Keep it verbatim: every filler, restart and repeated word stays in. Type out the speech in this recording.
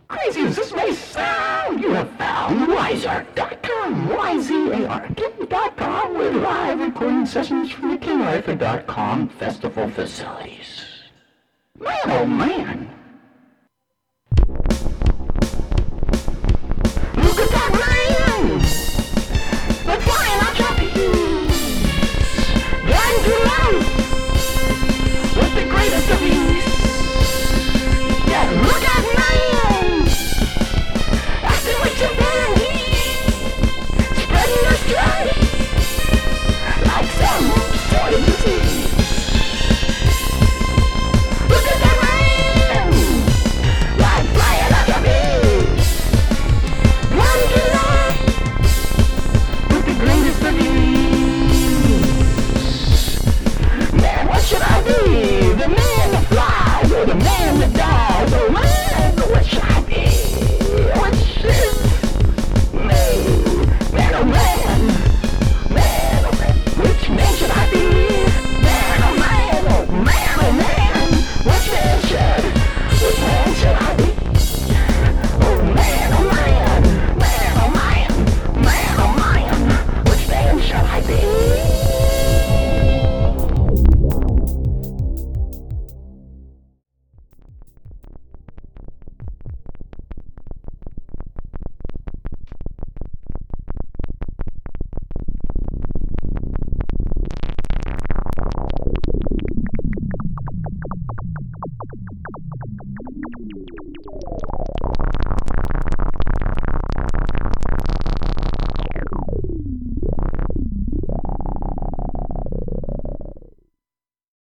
Crazy as this may sound, you have found Wizark dot com, Y Z A R K dot com, with live recording sessions from the King Arthur dot com festival facilities. Man, oh man!